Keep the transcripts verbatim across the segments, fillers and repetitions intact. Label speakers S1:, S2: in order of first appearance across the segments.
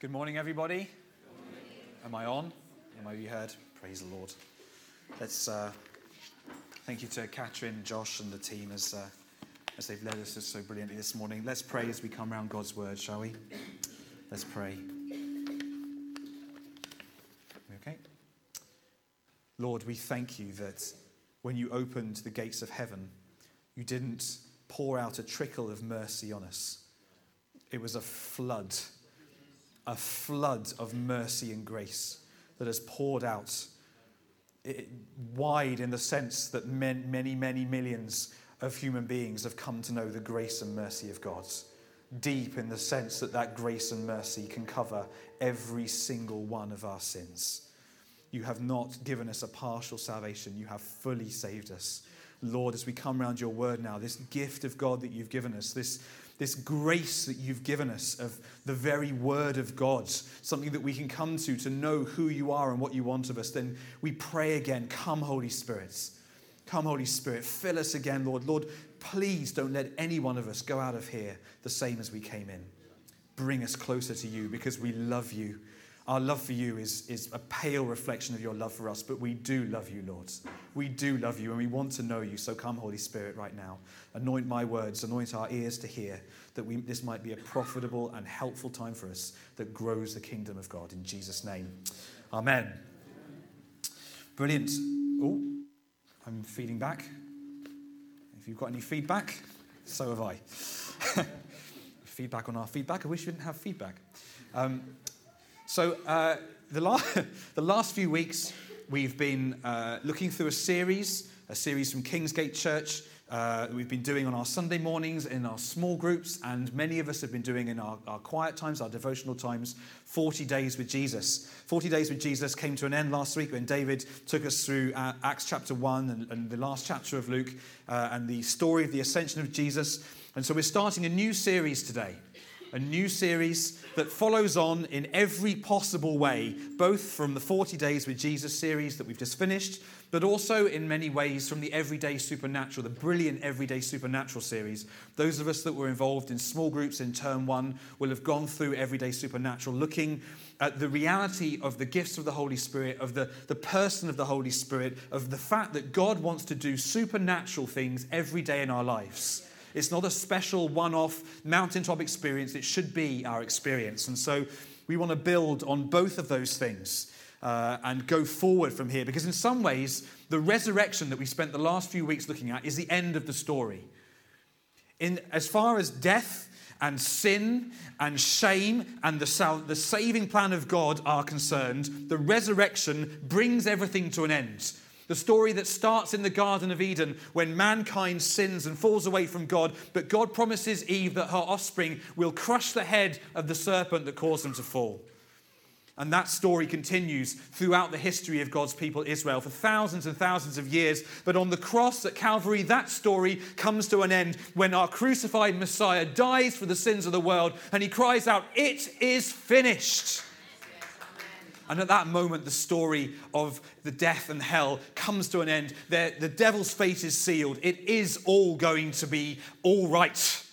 S1: Good morning, everybody. Am I on? Am I be heard? Praise the Lord. Let's uh, thank you to Catherine, Josh, and the team as uh, as they've led us so brilliantly this morning. Let's pray as we come around God's word, shall we? Let's pray. Okay. Lord, we thank you that when you opened the gates of heaven, you didn't pour out a trickle of mercy on us. It was a flood. A flood of mercy and grace that has poured out it, wide in the sense that men, many, many millions of human beings have come to know the grace and mercy of God. Deep in the sense that that grace and mercy can cover every single one of our sins. You have not given us a partial salvation. You have fully saved us. Lord, as we come around your word now, this gift of God that you've given us, this This grace that you've given us of the very word of God, something that we can come to to know who you are and what you want of us, then we pray again, come Holy Spirit. Come Holy Spirit, fill us again, Lord. Lord, please don't let any one of us go out of here the same as we came in. Bring us closer to you because we love you. Our love for you is, is a pale reflection of your love for us, but we do love you, Lord. We do love you and we want to know you. So come, Holy Spirit, right now. Anoint my words, anoint our ears to hear, that we, this might be a profitable and helpful time for us that grows the kingdom of God. In Jesus' name, amen. Brilliant. Oh, I'm feeding back. If you've got any feedback, so have I. Feedback on our feedback. I wish we didn't have feedback. Um, So uh, the, la- the last few weeks, we've been uh, looking through a series, a series from Kingsgate Church uh, that we've been doing on our Sunday mornings in our small groups, and many of us have been doing in our, our quiet times, our devotional times, forty days with Jesus. forty days with Jesus came to an end last week when David took us through uh, Acts chapter one and, and the last chapter of Luke uh, and the story of the ascension of Jesus. And so we're starting a new series today. A new series that follows on in every possible way, both from the forty days with Jesus series that we've just finished, but also in many ways from the Everyday Supernatural, the brilliant Everyday Supernatural series. Those of us that were involved in small groups in term one will have gone through Everyday Supernatural, looking at the reality of the gifts of the Holy Spirit, of the, the person of the Holy Spirit, of the fact that God wants to do supernatural things every day in our lives. It's not a special one-off mountaintop experience. It should be our experience. And so we want to build on both of those things uh, and go forward from here. Because in some ways, the resurrection that we spent the last few weeks looking at is the end of the story. In as far as death and sin and shame and the, sal- the saving plan of God are concerned, the resurrection brings everything to an end. The story that starts in the Garden of Eden when mankind sins and falls away from God, but God promises Eve that her offspring will crush the head of the serpent that caused them to fall. And that story continues throughout the history of God's people Israel for thousands and thousands of years. But on the cross at Calvary, that story comes to an end when our crucified Messiah dies for the sins of the world and he cries out, "It is finished." And at that moment, the story of the death and hell comes to an end. The, the devil's fate is sealed. It is all going to be all right.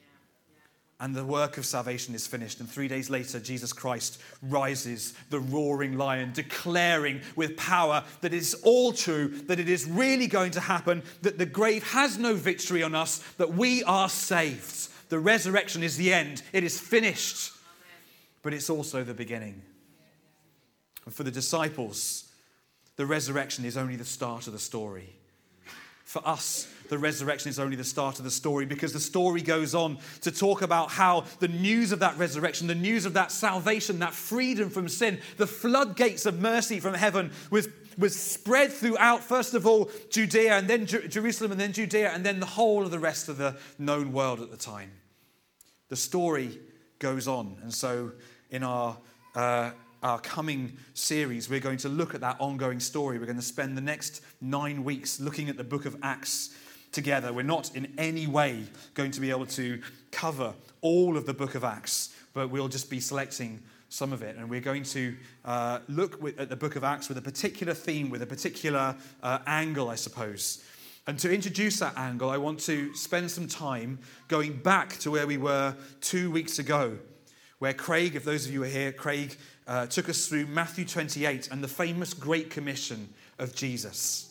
S1: And the work of salvation is finished. And three days later, Jesus Christ rises, the roaring lion, declaring with power that it's all true, that it is really going to happen, that the grave has no victory on us, that we are saved. The resurrection is the end. It is finished. But it's also the beginning. And for the disciples, the resurrection is only the start of the story. For us, the resurrection is only the start of the story because the story goes on to talk about how the news of that resurrection, the news of that salvation, that freedom from sin, the floodgates of mercy from heaven was, was spread throughout, first of all, Judea and then Jer- Jerusalem and then Judea and then the whole of the rest of the known world at the time. The story goes on. And so in our... Uh, Our coming series, we're going to look at that ongoing story. We're going to spend the next nine weeks looking at the book of Acts together. We're not in any way going to be able to cover all of the book of Acts, but we'll just be selecting some of it. And we're going to uh, look with, at the book of Acts with a particular theme, with a particular uh, angle, I suppose. And to introduce that angle, I want to spend some time going back to where we were two weeks ago, where Craig, if those of you are here, Craig uh, took us through Matthew twenty-eight and the famous Great Commission of Jesus.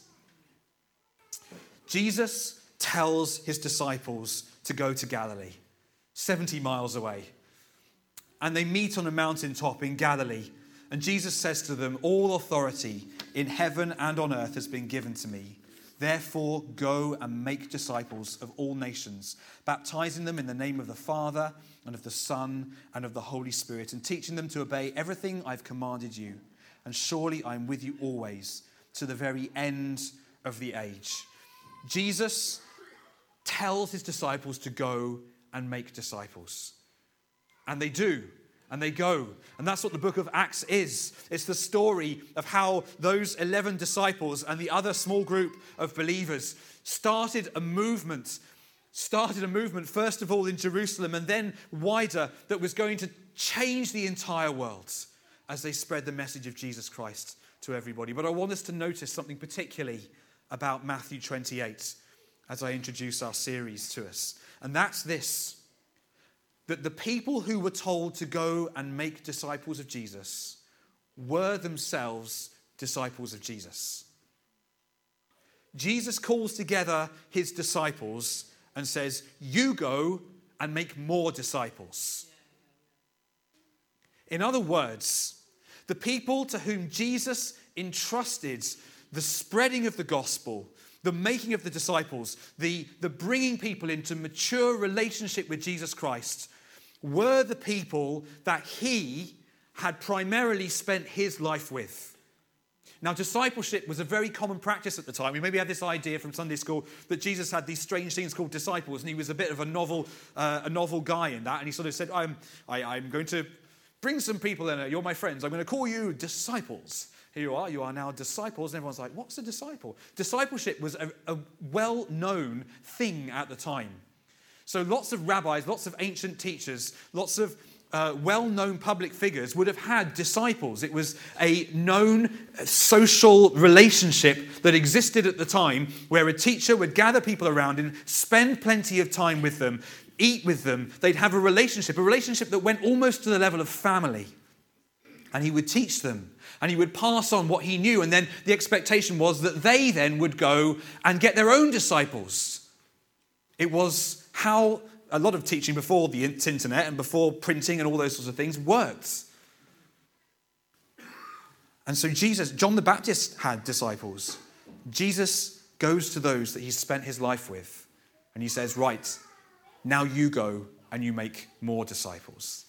S1: Jesus tells his disciples to go to Galilee, seventy miles away. And they meet on a mountaintop in Galilee. And Jesus says to them, all authority in heaven and on earth has been given to me. Therefore, go and make disciples of all nations, baptizing them in the name of the Father and of the Son and of the Holy Spirit, and teaching them to obey everything I've commanded you. And surely I'm with you always, to the very end of the age. Jesus tells his disciples to go and make disciples. And they do. And they go. And that's what the book of Acts is. It's the story of how those eleven disciples and the other small group of believers started a movement, started a movement, first of all in Jerusalem and then wider, that was going to change the entire world as they spread the message of Jesus Christ to everybody. But I want us to notice something particularly about Matthew twenty-eight as I introduce our series to us. And that's this. That the people who were told to go and make disciples of Jesus were themselves disciples of Jesus. Jesus calls together his disciples and says, you go and make more disciples. In other words, the people to whom Jesus entrusted the spreading of the gospel, the making of the disciples, the, the bringing people into mature relationship with Jesus Christ, were the people that he had primarily spent his life with. Now, discipleship was a very common practice at the time. We maybe had this idea from Sunday school that Jesus had these strange things called disciples, and he was a bit of a novel, uh, a novel guy in that. And he sort of said, I'm, I, I'm going to bring some people in. You're my friends. I'm going to call you disciples. Here you are. You are now disciples. And everyone's like, what's a disciple? Discipleship was a, a well-known thing at the time. So lots of rabbis, lots of ancient teachers, lots of uh, well-known public figures would have had disciples. It was a known social relationship that existed at the time where a teacher would gather people around and spend plenty of time with them, eat with them. They'd have a relationship, a relationship that went almost to the level of family. And he would teach them. And he would pass on what he knew. And then the expectation was that they then would go and get their own disciples. It was how a lot of teaching before the internet and before printing and all those sorts of things worked. And so Jesus, John the Baptist had disciples. Jesus goes to those that he's spent his life with. And he says, right, now you go and you make more disciples.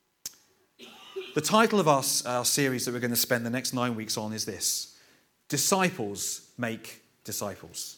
S1: The title of our, our series that we're going to spend the next nine weeks on is this: Disciples Make Disciples.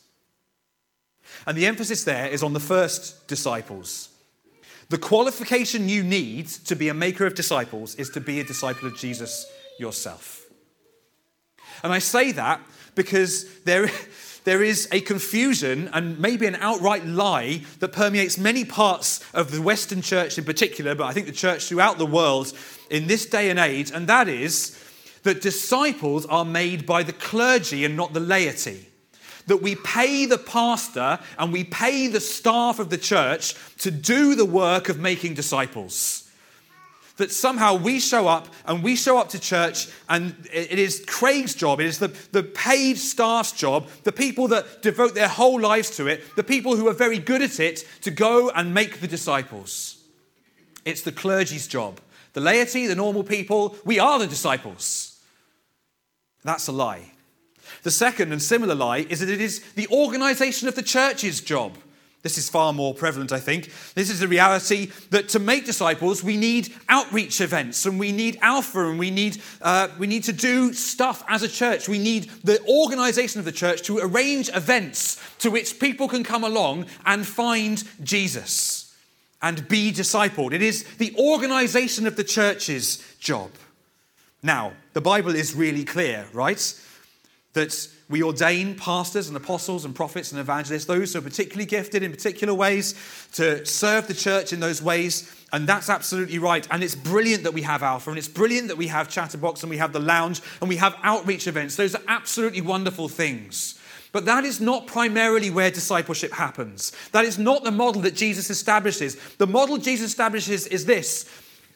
S1: And the emphasis there is on the first disciples. The qualification you need to be a maker of disciples is to be a disciple of Jesus yourself. And I say that because there, there is a confusion and maybe an outright lie that permeates many parts of the Western church in particular, but I think the church throughout the world in this day and age, and that is that disciples are made by the clergy and not the laity. That we pay the pastor and we pay the staff of the church to do the work of making disciples. That somehow we show up and we show up to church and it is Craig's job, it is the, the paid staff's job, the people that devote their whole lives to it, the people who are very good at it, to go and make the disciples. It's the clergy's job. The laity, the normal people, we are the disciples. That's a lie. The second and similar lie is that it is the organisation of the church's job. This is far more prevalent, I think. This is the reality that to make disciples, we need outreach events, and we need Alpha, and we need uh, we need to do stuff as a church. We need the organisation of the church to arrange events to which people can come along and find Jesus and be discipled. It is the organisation of the church's job. Now, the Bible is really clear, right? That we ordain pastors and apostles and prophets and evangelists, those who are particularly gifted in particular ways, to serve the church in those ways. And that's absolutely right. And it's brilliant that we have Alpha, and it's brilliant that we have Chatterbox, and we have the lounge, and we have outreach events. Those are absolutely wonderful things. But that is not primarily where discipleship happens. That is not the model that Jesus establishes. The model Jesus establishes is this: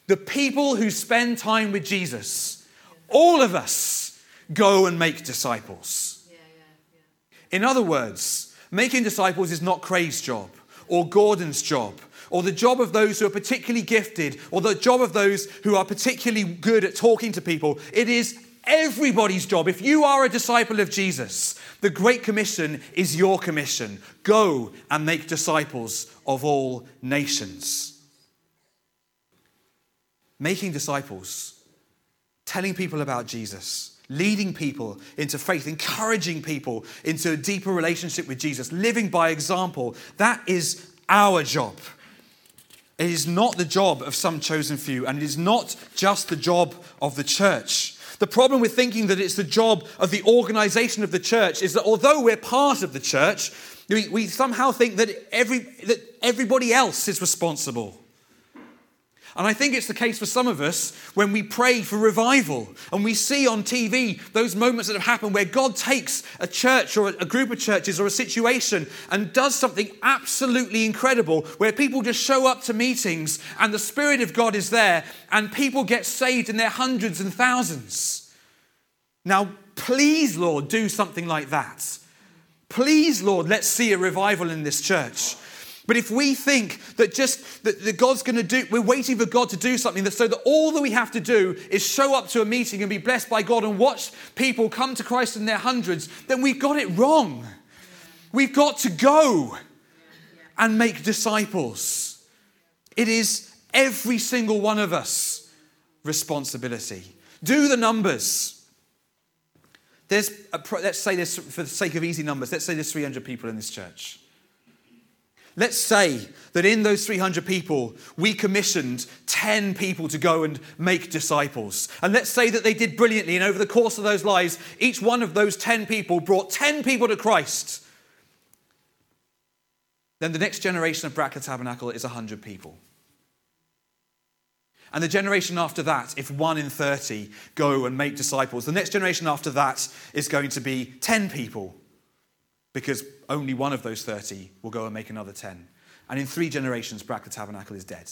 S1: The people who spend time with Jesus, all of us, go and make disciples.
S2: Yeah, yeah, yeah.
S1: In other words, making disciples is not Craig's job or Gordon's job or the job of those who are particularly gifted or the job of those who are particularly good at talking to people. It is everybody's job. If you are a disciple of Jesus, the Great Commission is your commission. Go and make disciples of all nations. Making disciples, telling people about Jesus, leading people into faith, encouraging people into a deeper relationship with Jesus, living by example, that is our job. It is not the job of some chosen few, and it is not just the job of the church. The problem with thinking that it's the job of the organization of the church is that although we're part of the church, we, we somehow think that every that everybody else is responsible. And I think it's the case for some of us when we pray for revival and we see on T V those moments that have happened where God takes a church or a group of churches or a situation and does something absolutely incredible where people just show up to meetings and the Spirit of God is there and people get saved in their hundreds and thousands. Now, please, Lord, do something like that. Please, Lord, let's see a revival in this church. But if we think that just that, that God's going to do, we're waiting for God to do something that so that all that we have to do is show up to a meeting and be blessed by God and watch people come to Christ in their hundreds, then we've got it wrong. Yeah. We've got to go yeah. Yeah. and make disciples. It is every single one of us responsibility. Do the numbers. There's a, let's say this for the sake of easy numbers. Let's say there's three hundred people in this church. Let's say that in those three hundred people, we commissioned ten people to go and make disciples. And let's say that they did brilliantly, and over the course of those lives, each one of those ten people brought ten people to Christ. Then the next generation of Brackett Tabernacle is one hundred people. And the generation after that, if one in thirty go and make disciples, the next generation after that is going to be ten people. Because only one of those thirty will go and make another ten. And in three generations, Brackett Tabernacle is dead.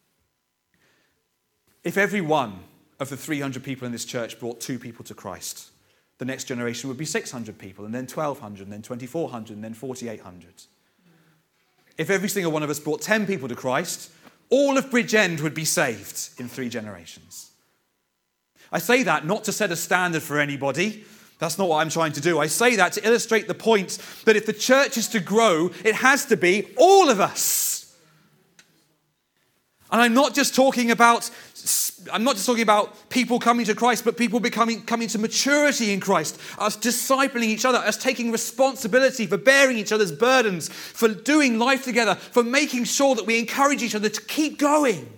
S1: If every one of the three hundred people in this church brought two people to Christ, the next generation would be six hundred people, and then twelve hundred, and then twenty-four hundred, and then forty-eight hundred. If every single one of us brought ten people to Christ, all of Bridgend would be saved in three generations. I say that not to set a standard for anybody. That's not what I'm trying to do. I say that to illustrate the point that if the church is to grow, it has to be all of us. And I'm not just talking about I'm not just talking about people coming to Christ, but people becoming coming to maturity in Christ, us discipling each other, us taking responsibility for bearing each other's burdens, for doing life together, for making sure that we encourage each other to keep going.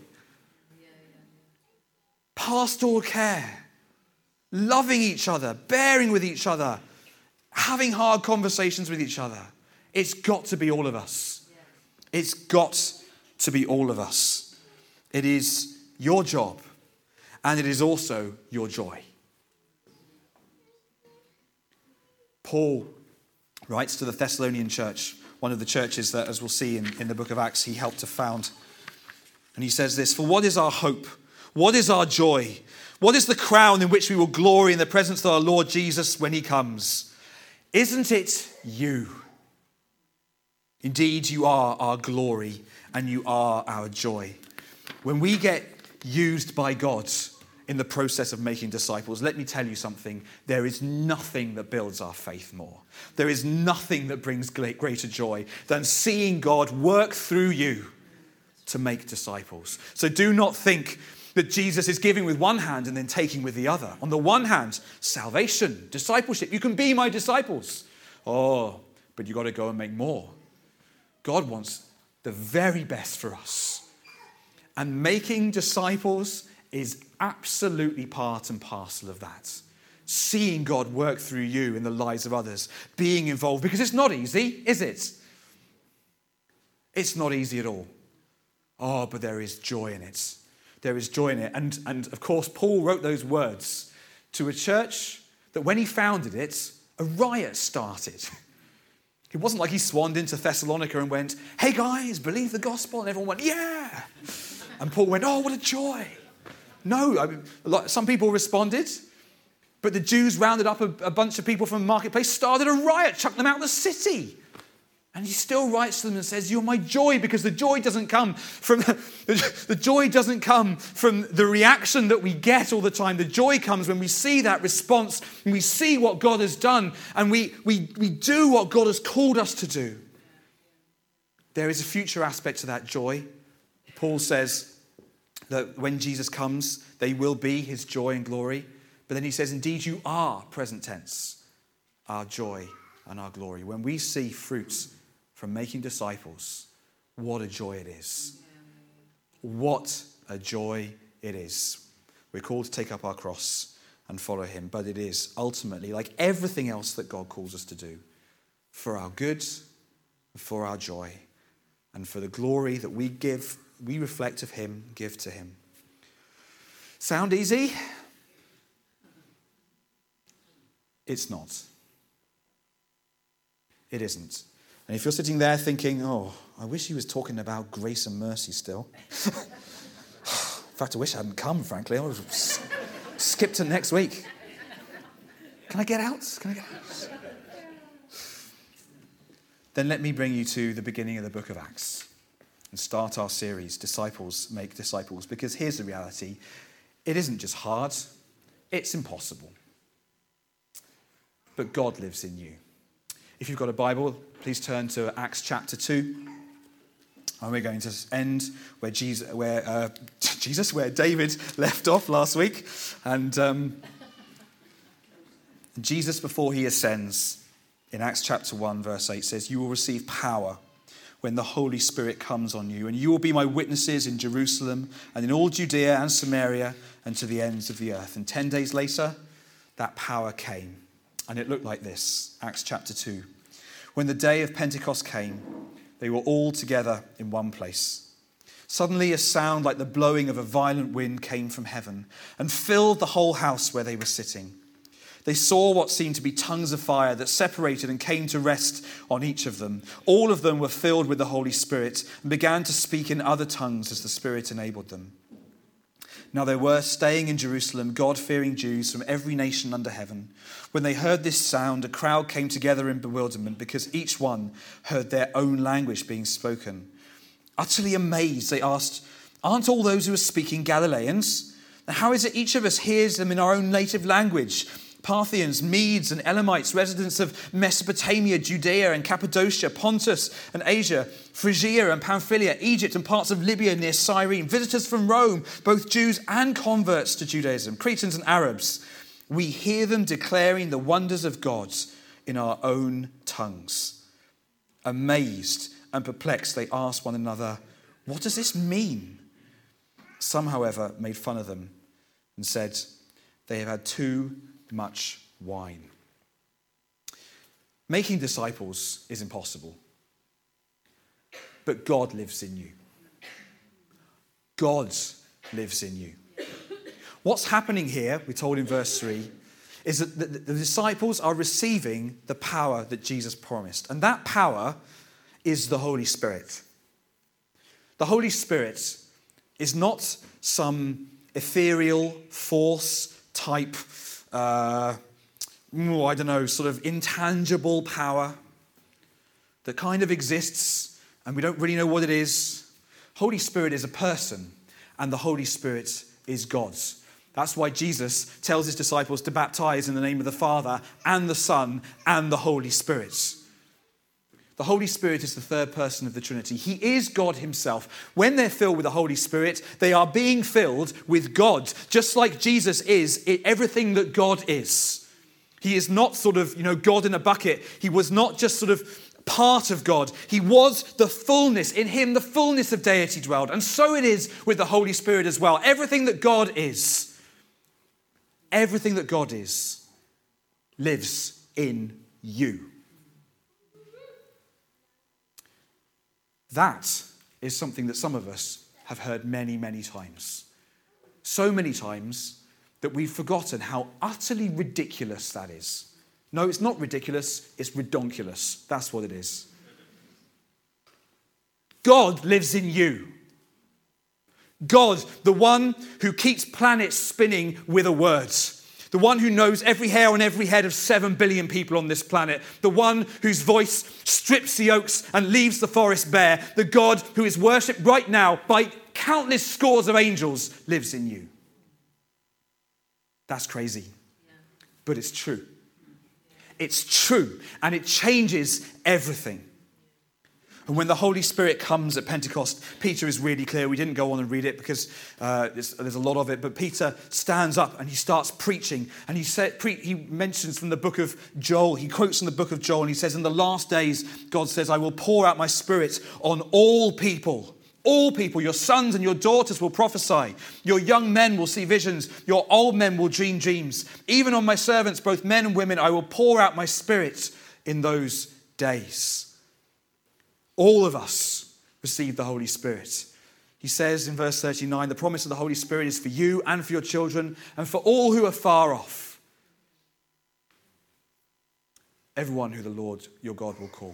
S1: Pastoral care. Loving each other, bearing with each other, having hard conversations with each other. It's got to be all of us. It's got to be all of us. It is your job, and it is also your joy. Paul writes to the Thessalonian church, one of the churches that, as we'll see in, in the book of Acts, he helped to found. And he says this, "For what is our hope? What is our joy? What is the crown in which we will glory in the presence of our Lord Jesus when he comes? Isn't it you? Indeed, you are our glory and you are our joy." When we get used by God in the process of making disciples, let me tell you something. There is nothing that builds our faith more. There is nothing that brings greater joy than seeing God work through you to make disciples. So do not think that Jesus is giving with one hand and then taking with the other. On the one hand, salvation, discipleship. You can be my disciples. Oh, but you've got to go and make more. God wants the very best for us. And making disciples is absolutely part and parcel of that. Seeing God work through you in the lives of others. Being involved. Because it's not easy, is it? It's not easy at all. Oh, but there is joy in it. There is joy in it. And, and of course, Paul wrote those words to a church that when he founded it, a riot started. It wasn't like he swanned into Thessalonica and went, "Hey guys, believe the gospel." And everyone went, "Yeah." And Paul went, "Oh, what a joy." No, I mean, a lot, some people responded, but the Jews rounded up a, a bunch of people from the marketplace, started a riot, chucked them out of the city. And he still writes to them and says, you're my joy, because the joy doesn't come from the, the joy doesn't come from the reaction that we get all the time. The joy comes when we see that response, and we see what God has done, and we, we, we do what God has called us to do. There is a future aspect to that joy. Paul says that when Jesus comes, they will be his joy and glory. But then he says, indeed, you are, present tense, our joy and our glory. When we see fruits from making disciples, what a joy it is. What a joy it is. We're called to take up our cross and follow him, but it is ultimately, like everything else that God calls us to do, for our good, for our joy, and for the glory that we give, we reflect of him, give to him. Sound easy? It's not. It isn't. And if you're sitting there thinking, oh, I wish he was talking about grace and mercy still. In fact, I wish I hadn't come, frankly. I would have skipped to next week. Can I get out? Can I get out? Then let me bring you to the beginning of the book of Acts and start our series, Disciples Make Disciples. Because here's the reality. It isn't just hard. It's impossible. But God lives in you. If you've got a Bible, please turn to Acts chapter two. And we're going to end where Jesus, where uh, Jesus, where David left off last week. And um, Jesus, before he ascends, in Acts chapter one, verse eight, says, you will receive power when the Holy Spirit comes on you, and you will be my witnesses in Jerusalem and in all Judea and Samaria and to the ends of the earth. And ten days later, that power came. And it looked like this, Acts chapter two. When the day of Pentecost came, they were all together in one place. Suddenly a sound like the blowing of a violent wind came from heaven and filled the whole house where they were sitting. They saw what seemed to be tongues of fire that separated and came to rest on each of them. All of them were filled with the Holy Spirit and began to speak in other tongues as the Spirit enabled them. Now there were staying in Jerusalem God-fearing Jews from every nation under heaven. When they heard this sound, a crowd came together in bewilderment because each one heard their own language being spoken. Utterly amazed, they asked, aren't all those who are speaking Galileans? And how is it each of us hears them in our own native language? Parthians, Medes and Elamites, residents of Mesopotamia, Judea and Cappadocia, Pontus and Asia, Phrygia and Pamphylia, Egypt and parts of Libya near Cyrene, visitors from Rome, both Jews and converts to Judaism, Cretans and Arabs. We hear them declaring the wonders of God in our own tongues. Amazed and perplexed, they asked one another, what does this mean? Some, however, made fun of them and said, they have had too much wine. Making disciples is impossible. But God lives in you. God lives in you. What's happening here, we're told in verse three, is that the, the disciples are receiving the power that Jesus promised. And that power is the Holy Spirit. The Holy Spirit is not some ethereal force type Uh, oh, I don't know, sort of intangible power that kind of exists and we don't really know what it is. Holy Spirit is a person and the Holy Spirit is God's. That's why Jesus tells his disciples to baptize in the name of the Father and the Son and the Holy Spirit. The Holy Spirit is the third person of the Trinity. He is God himself. When they're filled with the Holy Spirit, they are being filled with God, just like Jesus is everything that God is. He is not sort of, you know, God in a bucket. He was not just sort of part of God. He was the fullness. In him, the fullness of deity dwelled. And so it is with the Holy Spirit as well. Everything that God is, everything that God is, lives in you. That is something that some of us have heard many, many times. So many times that we've forgotten how utterly ridiculous that is. No, it's not ridiculous, it's redonkulous. That's what it is. God lives in you. God, the one who keeps planets spinning with a word. The one who knows every hair on every head of seven billion people on this planet. The one whose voice strips the oaks and leaves the forest bare. The God who is worshipped right now by countless scores of angels lives in you. That's crazy. Yeah. But it's true. It's true. And it changes everything. And when the Holy Spirit comes at Pentecost, Peter is really clear. We didn't go on and read it because uh, there's, there's a lot of it. But Peter stands up and he starts preaching. And he said, pre- he mentions from the book of Joel. He quotes from the book of Joel. And he says, in the last days, God says, I will pour out my spirit on all people. All people, your sons and your daughters will prophesy. Your young men will see visions. Your old men will dream dreams. Even on my servants, both men and women, I will pour out my spirit in those days. All of us receive the Holy Spirit. He says in verse thirty-nine, the promise of the Holy Spirit is for you and for your children and for all who are far off. Everyone who the Lord your God will call.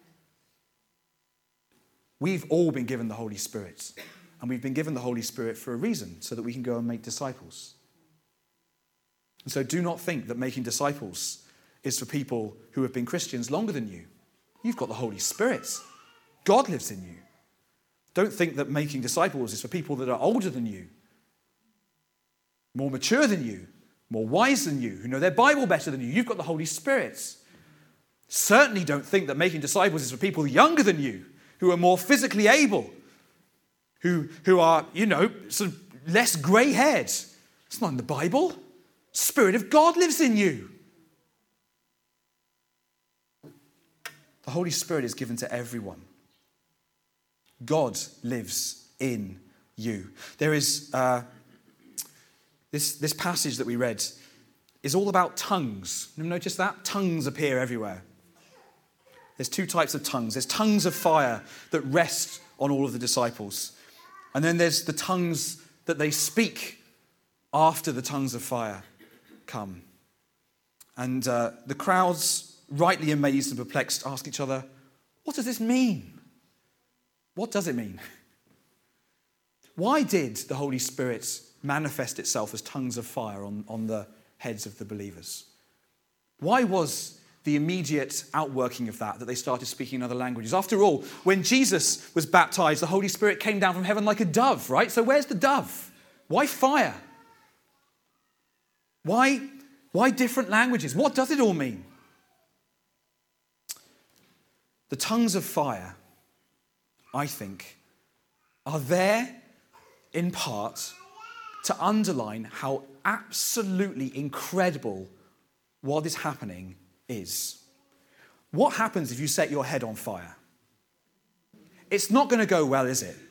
S1: We've all been given the Holy Spirit. And we've been given the Holy Spirit for a reason, so that we can go and make disciples. And so do not think that making disciples is for people who have been Christians longer than you. You've got the Holy Spirit. God lives in you. Don't think that making disciples is for people that are older than you, more mature than you, more wise than you, who know their Bible better than you. You've got the Holy Spirit. Certainly don't think that making disciples is for people younger than you, who are more physically able, who, who are, you know, sort of less grey-haired. It's not in the Bible. Spirit of God lives in you. The Holy Spirit is given to everyone. God lives in you. There is, uh, this, this passage that we read is all about tongues. You notice that? Tongues appear everywhere. There's two types of tongues. There's tongues of fire that rest on all of the disciples. And then there's the tongues that they speak after the tongues of fire come. And uh, the crowds, rightly amazed and perplexed, ask each other, what does this mean? What does it mean? Why did the Holy Spirit manifest itself as tongues of fire on, on the heads of the believers? Why was the immediate outworking of that, that they started speaking in other languages? After all, when Jesus was baptized, the Holy Spirit came down from heaven like a dove, right? So where's the dove? Why fire? Why, why different languages? What does it all mean? The tongues of fire, I think, are there in part to underline how absolutely incredible what is happening is. What happens if you set your head on fire? It's not going to go well, is it?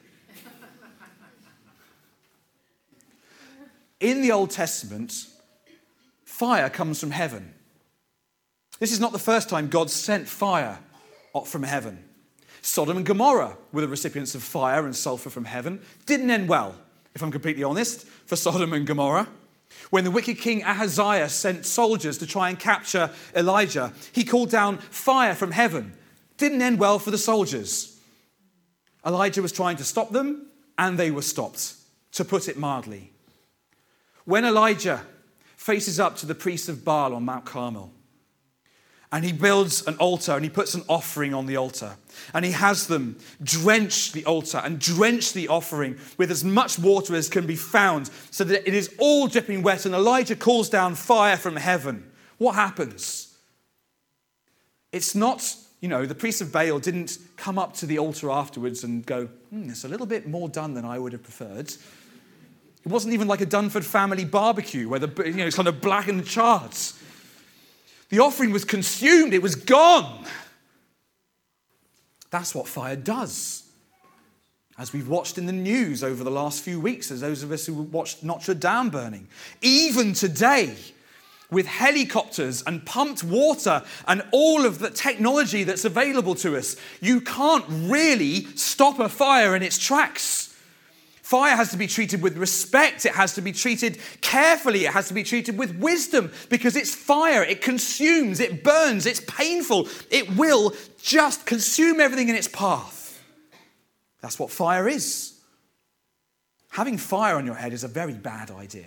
S1: In the Old Testament, fire comes from heaven. This is not the first time God sent fire from heaven. Sodom and Gomorrah were the recipients of fire and sulfur from heaven. Didn't end well, if I'm completely honest, for Sodom and Gomorrah. When the wicked king Ahaziah sent soldiers to try and capture Elijah, he called down fire from heaven. Didn't end well for the soldiers. Elijah was trying to stop them, and they were stopped, to put it mildly. When Elijah faces up to the priests of Baal on Mount Carmel, and he builds an altar and he puts an offering on the altar. And he has them drench the altar and drench the offering with as much water as can be found so that it is all dripping wet. And Elijah calls down fire from heaven. What happens? It's not, you know, the priests of Baal didn't come up to the altar afterwards and go, hmm, it's a little bit more done than I would have preferred. It wasn't even like a Dunford family barbecue where the, you know, it's kind of black and charred. The offering was consumed. It was gone. That's what fire does. As we've watched in the news over the last few weeks, as those of us who watched Notre Dame burning. Even today, with helicopters and pumped water and all of the technology that's available to us, you can't really stop a fire in its tracks. Fire has to be treated with respect. It has to be treated carefully. It has to be treated with wisdom because it's fire. It consumes. It burns. It's painful. It will just consume everything in its path. That's what fire is. Having fire on your head is a very bad idea.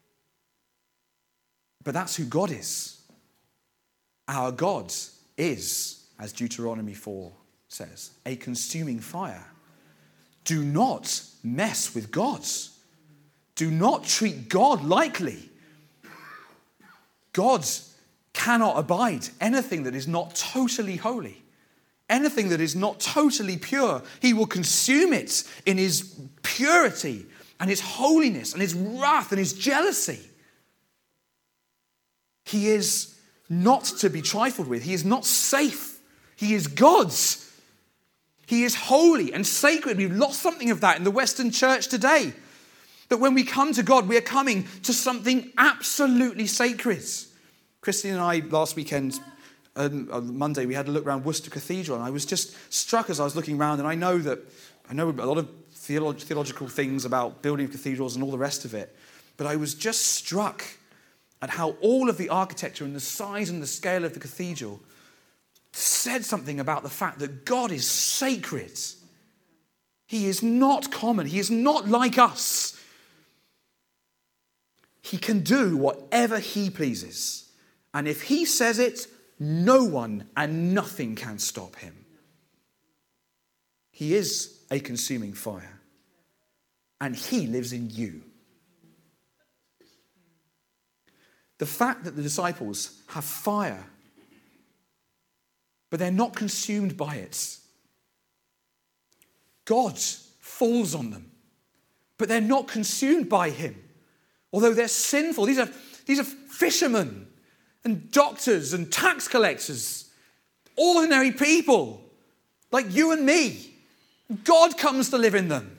S1: But that's who God is. Our God is, as Deuteronomy four says, a consuming fire. Do not mess with God. Do not treat God lightly. God cannot abide anything that is not totally holy. Anything that is not totally pure. He will consume it in his purity and his holiness and his wrath and his jealousy. He is not to be trifled with. He is not safe. He is God's. He is holy and sacred. We've lost something of that in the Western church today. That when we come to God, we are coming to something absolutely sacred. Christine and I, last weekend, um, on Monday, we had a look around Worcester Cathedral, and I was just struck as I was looking around, and I know that, I know a lot of theolog- theological things about building of cathedrals and all the rest of it, but I was just struck at how all of the architecture and the size and the scale of the cathedral said something about the fact that God is sacred. He is not common. He is not like us. He can do whatever he pleases. And if he says it, no one and nothing can stop him. He is a consuming fire. And he lives in you. The fact that the disciples have fire, but they're not consumed by it. God falls on them, but they're not consumed by him. Although they're sinful. These are, these are fishermen and doctors and tax collectors, ordinary people like you and me. God comes to live in them.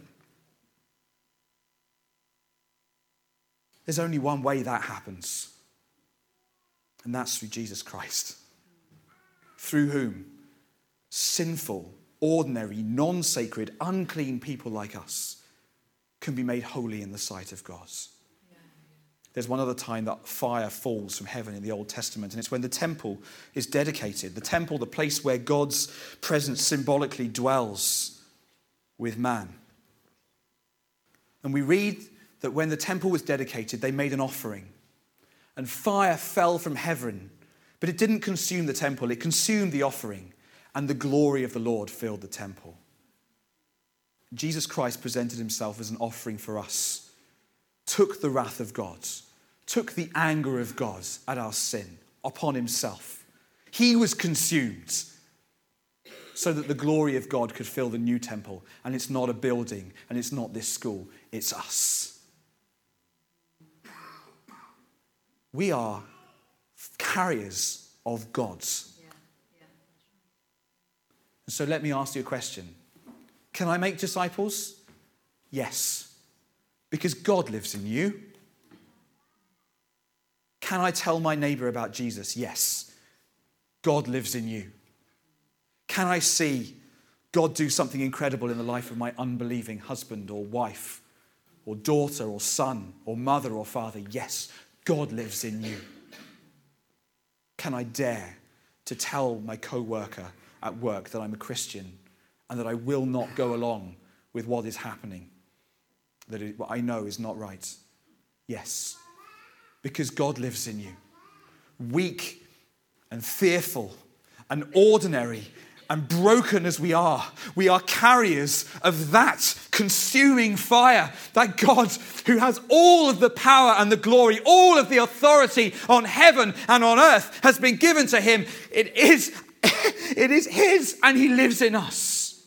S1: There's only one way that happens. And that's through Jesus Christ. Through whom sinful, ordinary, non-sacred, unclean people like us can be made holy in the sight of God. There's one other time that fire falls from heaven in the Old Testament, and it's when the temple is dedicated. The temple, the place where God's presence symbolically dwells with man. And we read that when the temple was dedicated, they made an offering. And fire fell from heaven, but it didn't consume the temple. It consumed the offering, and the glory of the Lord filled the temple. Jesus Christ presented himself as an offering for us, took the wrath of God, took the anger of God at our sin upon himself. He was consumed so that the glory of God could fill the new temple. And it's not a building, and it's not this school, it's us. We are carriers of God's. Yeah, yeah. And so let me ask you a question. Can I make disciples? Yes. Because God lives in you. Can I tell my neighbor about Jesus? Yes. God lives in you. Can I see God do something incredible in the life of my unbelieving husband or wife or daughter or son or mother or father? Yes. God lives in you. Can I dare to tell my co-worker at work that I'm a Christian and that I will not go along with what is happening, that it, what I know is not right? Yes, because God lives in you. Weak and fearful and ordinary and broken as we are, we are carriers of that consuming fire, that God who has all of the power and the glory, all of the authority on heaven and on earth has been given to him. It is, it is his, and he lives in us.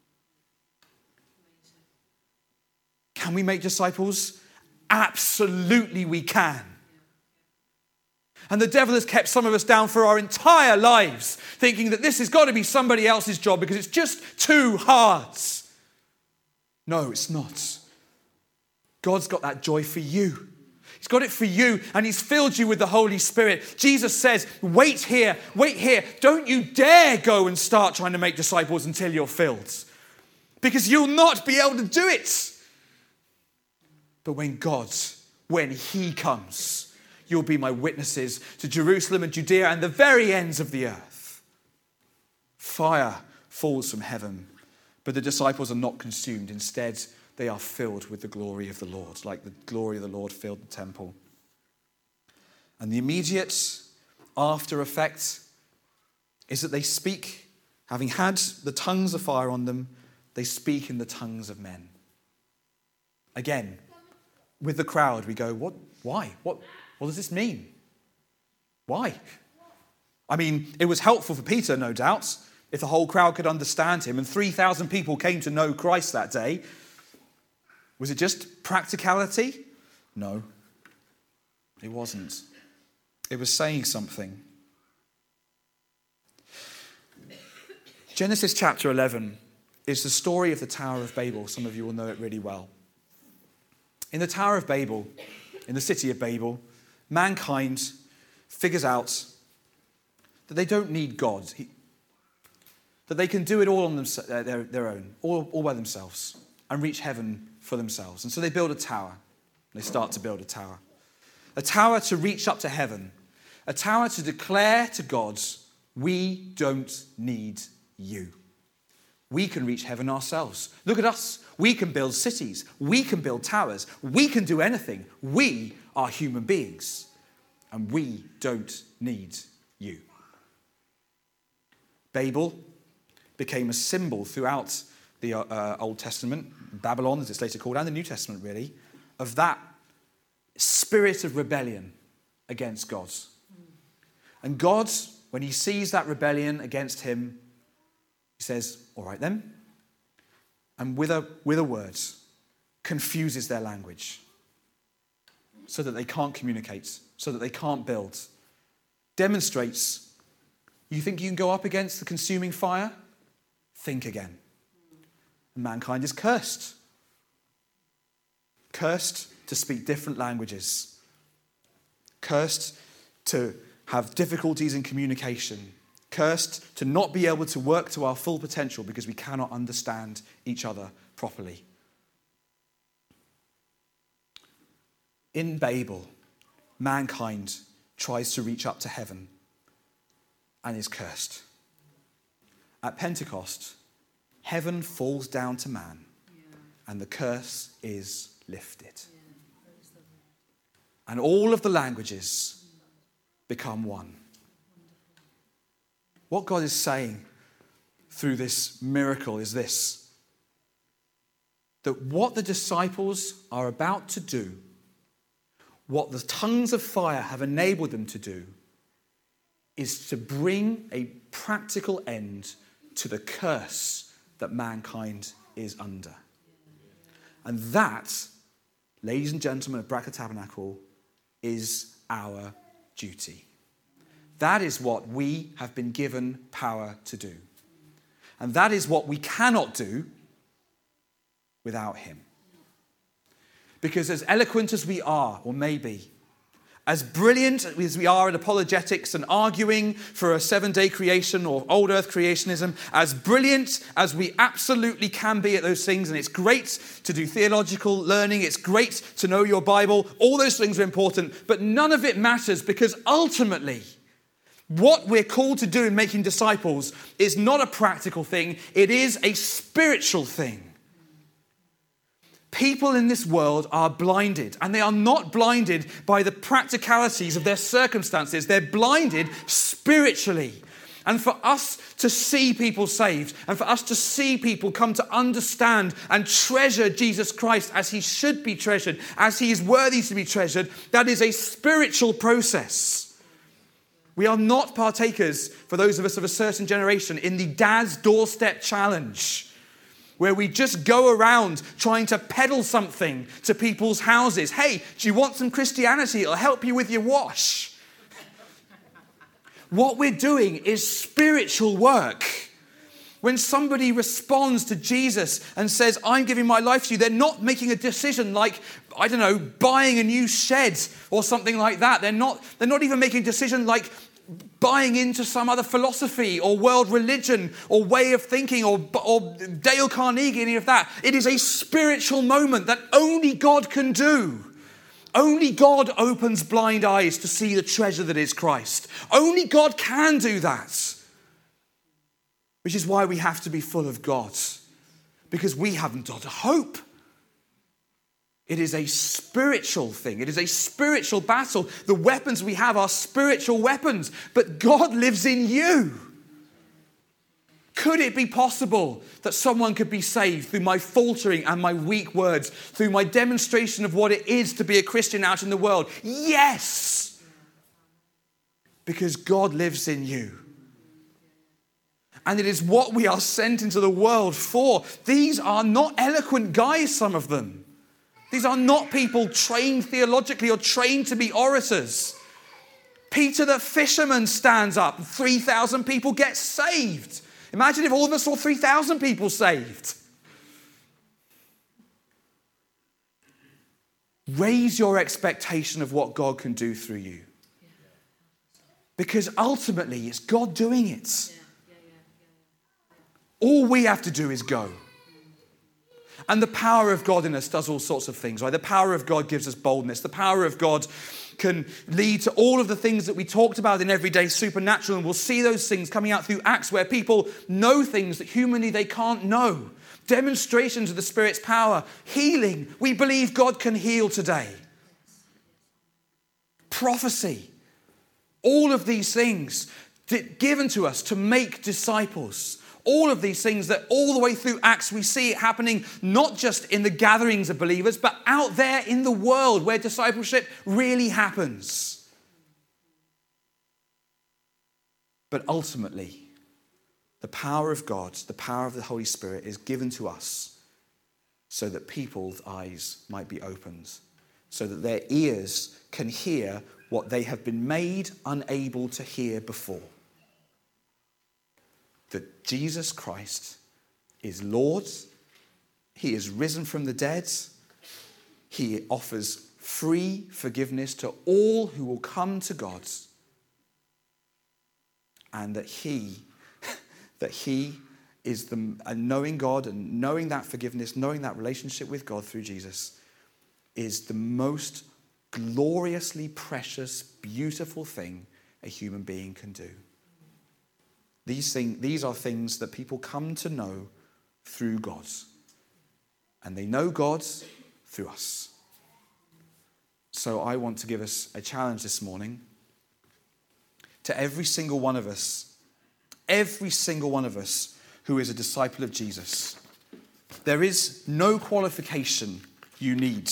S1: Can we make disciples? Absolutely we can. And the devil has kept some of us down for our entire lives, thinking that this has got to be somebody else's job because it's just too hard. No, it's not. God's got that joy for you. He's got it for you, and he's filled you with the Holy Spirit. Jesus says, wait here, wait here. Don't you dare go and start trying to make disciples until you're filled, because you'll not be able to do it. But when God, when he comes, you'll be my witnesses to Jerusalem and Judea and the very ends of the earth. Fire falls from heaven, but the disciples are not consumed. Instead, they are filled with the glory of the Lord, like the glory of the Lord filled the temple. And the immediate after effect is that they speak, having had the tongues of fire on them, they speak in the tongues of men. Again, with the crowd, we go, what? Why? What, what does this mean? Why? I mean, it was helpful for Peter, no doubt, if the whole crowd could understand him, and three thousand people came to know Christ that day. Was it just practicality? No, it wasn't. It was saying something. Genesis chapter eleven is the story of the Tower of Babel. Some of you will know it really well. In the Tower of Babel, in the city of Babel, mankind figures out that they don't need God, he, that they can do it all on them, uh, their, their own, all, all by themselves, and reach heaven for themselves. And so they build a tower. They start to build a tower. A tower to reach up to heaven. A tower to declare to God, we don't need you. We can reach heaven ourselves. Look at us. We can build cities. We can build towers. We can do anything. We are human beings. And we don't need you. Babel became a symbol throughout the uh, Old Testament, Babylon as it's later called, and the New Testament really, of that spirit of rebellion against God. And God, when he sees that rebellion against him, he says, all right then, and with a, with a word, confuses their language so that they can't communicate, so that they can't build. Demonstrates, you think you can go up against the consuming fire? Think again. And mankind is cursed. Cursed to speak different languages. Cursed to have difficulties in communication. Cursed to not be able to work to our full potential because we cannot understand each other properly. In Babel, mankind tries to reach up to heaven and is cursed. At Pentecost, heaven falls down to man, yeah. and the curse is lifted. Yeah. And all of the languages become one. What God is saying through this miracle is this: that what the disciples are about to do, what the tongues of fire have enabled them to do, is to bring a practical end to the curse that mankind is under. And that, ladies and gentlemen of Bracker Tabernacle, is our duty. That is what we have been given power to do. And that is what we cannot do without him. Because as eloquent as we are, or maybe, as brilliant as we are at apologetics and arguing for a seven-day creation or old earth creationism, as brilliant as we absolutely can be at those things, and it's great to do theological learning, it's great to know your Bible, all those things are important, but none of it matters, because ultimately, what we're called to do in making disciples is not a practical thing, it is a spiritual thing. People in this world are blinded, and they are not blinded by the practicalities of their circumstances. They're blinded spiritually. And for us to see people saved, and for us to see people come to understand and treasure Jesus Christ as he should be treasured, as he is worthy to be treasured, that is a spiritual process. We are not partakers, for those of us of a certain generation, in the dad's doorstep challenge, where we just go around trying to peddle something to people's houses. Hey, do you want some Christianity? It'll help you with your wash. What we're doing is spiritual work. When somebody responds to Jesus and says, I'm giving my life to you, they're not making a decision like, I don't know, buying a new shed or something like that. They're not, they're not even making a decision like buying into some other philosophy or world religion or way of thinking or, or Dale Carnegie, any of that. It is a spiritual moment that only God can do. Only God opens blind eyes to see the treasure that is Christ. Only God can do that. Which is why we have to be full of God. Because we haven't got a hope. It is a spiritual thing. It is a spiritual battle. The weapons we have are spiritual weapons, but God lives in you. Could it be possible that someone could be saved through my faltering and my weak words, through my demonstration of what it is to be a Christian out in the world? Yes! Because God lives in you. And it is what we are sent into the world for. These are not eloquent guys, some of them. These are not people trained theologically or trained to be orators. Peter the fisherman stands up and three thousand people get saved. Imagine if all of us saw three thousand people saved. Raise your expectation of what God can do through you. Because ultimately it's God doing it. All we have to do is go. And the power of God in us does all sorts of things, right? The power of God gives us boldness. The power of God can lead to all of the things that we talked about in Everyday Supernatural. And we'll see those things coming out through Acts where people know things that humanly they can't know. Demonstrations of the Spirit's power. Healing. We believe God can heal today. Prophecy. All of these things given to us to make disciples. All of these things that all the way through Acts we see it happening not just in the gatherings of believers, but out there in the world where discipleship really happens. But ultimately, the power of God, the power of the Holy Spirit is given to us so that people's eyes might be opened, so that their ears can hear what they have been made unable to hear before. That Jesus Christ is Lord. He is risen from the dead. He offers free forgiveness to all who will come to God. And that he, that he is the, and knowing God and knowing that forgiveness, knowing that relationship with God through Jesus is the most gloriously precious, beautiful thing a human being can do. These, thing, these are things that people come to know through God. And they know God through us. So I want to give us a challenge this morning to every single one of us, every single one of us who is a disciple of Jesus. There is no qualification you need.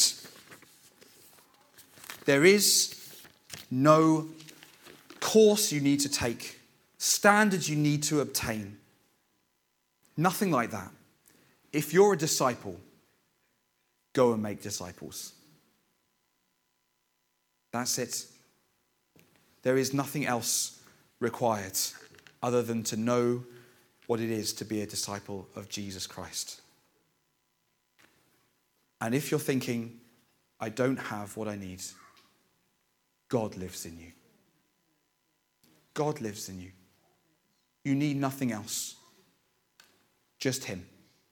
S1: There is no course you need to take. Standards you need to obtain. Nothing like that. If you're a disciple, go and make disciples. That's it. There is nothing else required other than to know what it is to be a disciple of Jesus Christ. And if you're thinking, I don't have what I need, God lives in you. God lives in you. You need nothing else. Just him.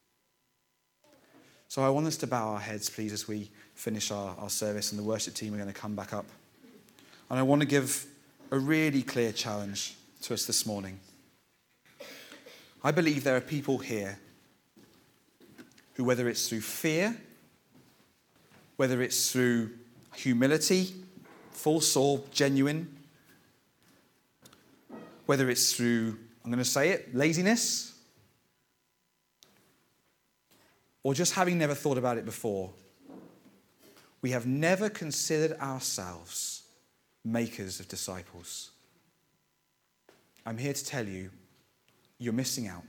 S1: So I want us to bow our heads, please, as we finish our, our service, and the worship team are going to come back up. And I want to give a really clear challenge to us this morning. I believe there are people here who, whether it's through fear, whether it's through humility, false or genuine, whether it's through, I'm going to say it, laziness, or just having never thought about it before, we have never considered ourselves makers of disciples. I'm here to tell you, you're missing out.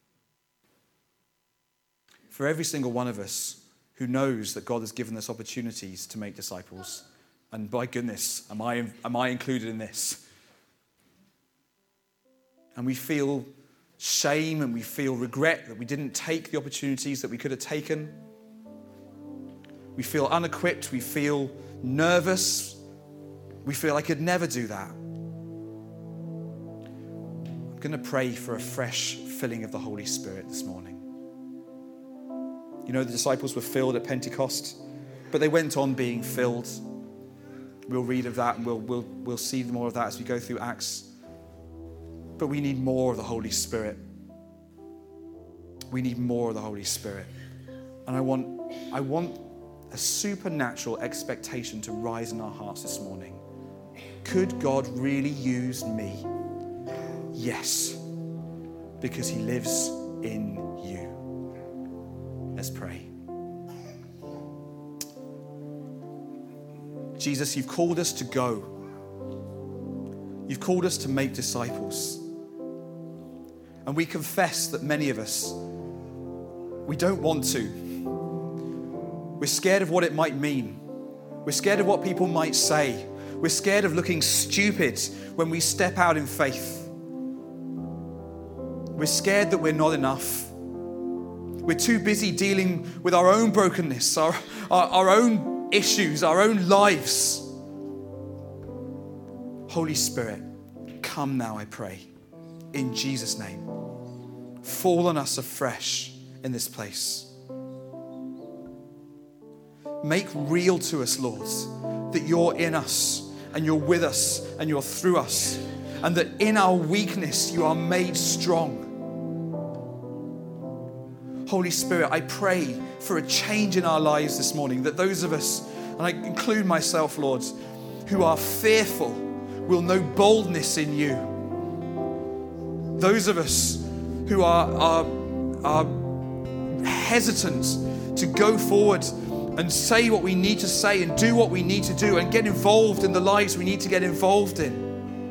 S1: For every single one of us who knows that God has given us opportunities to make disciples, and by goodness, am I, am I included in this? And we feel shame and we feel regret that we didn't take the opportunities that we could have taken. We feel unequipped. We feel nervous. We feel I could never do that. I'm going to pray for a fresh filling of the Holy Spirit this morning. You know, the disciples were filled at Pentecost, but they went on being filled. We'll read of that and we'll, we'll, we'll see more of that as we go through Acts. But we need more of the Holy Spirit. We need more of the Holy Spirit. And I want, I want a supernatural expectation to rise in our hearts this morning. Could God really use me? Yes, because he lives in you. Let's pray. Jesus, you've called us to go. You've called us to make disciples. And we confess that many of us, we don't want to. We're scared of what it might mean. We're scared of what people might say. We're scared of looking stupid when we step out in faith. We're scared that we're not enough. We're too busy dealing with our own brokenness, our, our, our own issues, our own lives. Holy Spirit, come now, I pray, in Jesus' name. Fall on us afresh in this place. Make real to us, Lord, that you're in us and you're with us and you're through us, and that in our weakness you are made strong. Holy Spirit, I pray for a change in our lives this morning, that those of us, and I include myself, Lord, who are fearful will know boldness in you. Those of us who are, are, are hesitant to go forward and say what we need to say and do what we need to do and get involved in the lives we need to get involved in.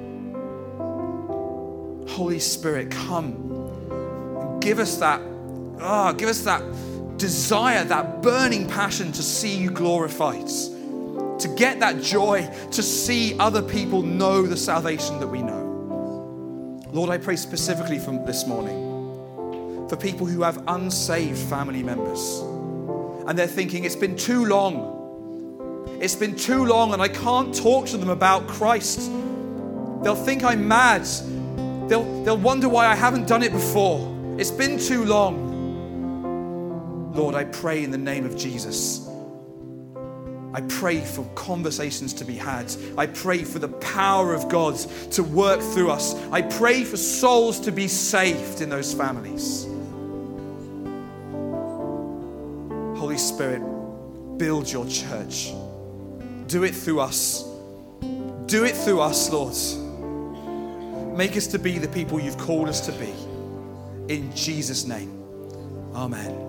S1: Holy Spirit, come and give us that, ah, give us that desire, that burning passion to see you glorified, to get that joy, to see other people know the salvation that we know. Lord, I pray specifically from this morning for people who have unsaved family members. And they're thinking, it's been too long. It's been too long and I can't talk to them about Christ. They'll think I'm mad. They'll, they'll wonder why I haven't done it before. It's been too long. Lord, I pray in the name of Jesus. I pray for conversations to be had. I pray for the power of God to work through us. I pray for souls to be saved in those families. Holy Spirit, build your church. Do it through us. Do it through us, Lord. Make us to be the people you've called us to be. In Jesus' name, amen.